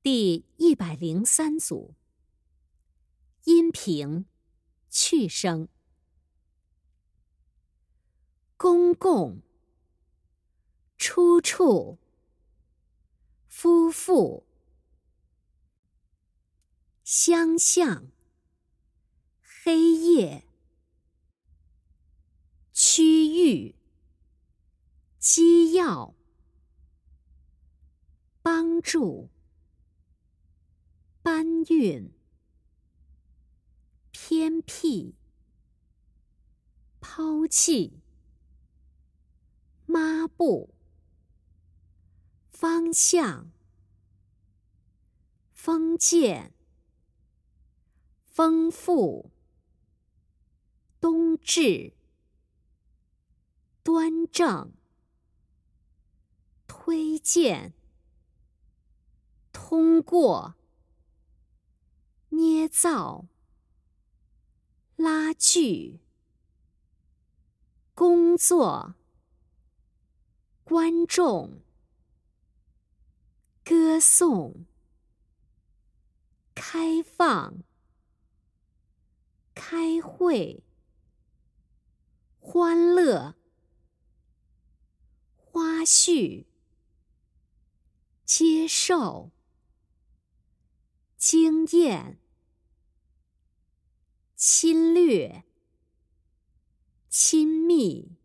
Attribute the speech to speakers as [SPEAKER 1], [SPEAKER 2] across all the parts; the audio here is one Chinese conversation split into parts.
[SPEAKER 1] 第103组阴平去声。公共、出处、夫妇、相向、黑夜、区域、机要、帮助、搬运、偏僻、抛弃、抹布、方向、封建、丰富、冬至、端正、推荐、通过、捏造、拉锯、工作、观众、歌颂、开放、开会、欢乐、花絮、接受、经验、侵略、亲密、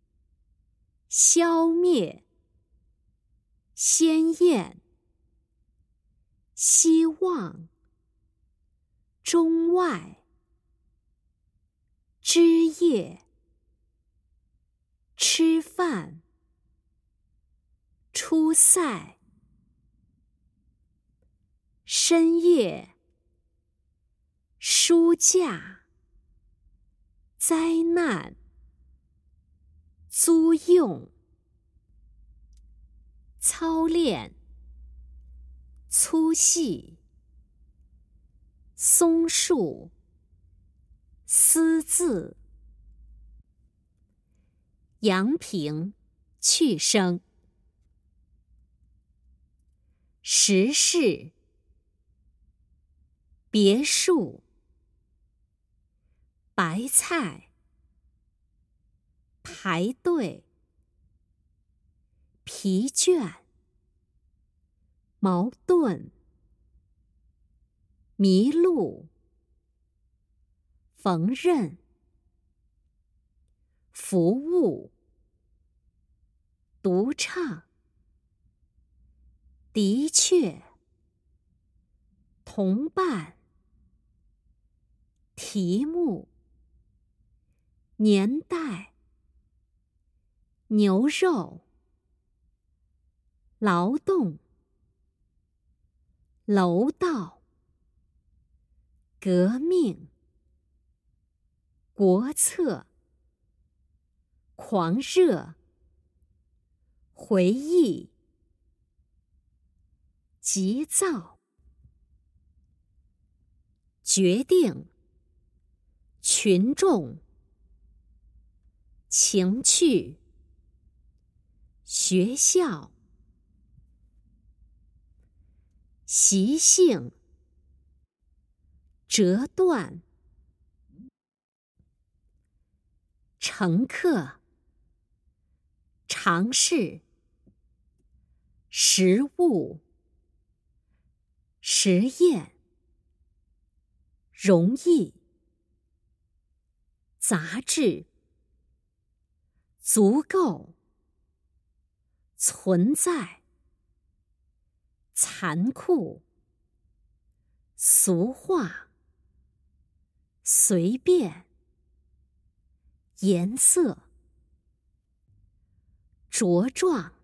[SPEAKER 1] 消灭、鲜艳、希望、中外、枝叶、吃饭、出塞、深夜、书架、灾难、租用、操练、粗细、松树、私自、阳平去声。时事、别墅、白菜、排队、疲倦、矛盾、迷路、缝纫、服务、独唱、的确、同伴、题目、年代、牛肉、劳动、楼道、革命、国策、狂热、回忆、急躁、决定、群众、情趣、学校、习性、折断、乘客、尝试、食物、实验、容易、杂志、足够、存在、残酷、俗话、随便、颜色、茁壮、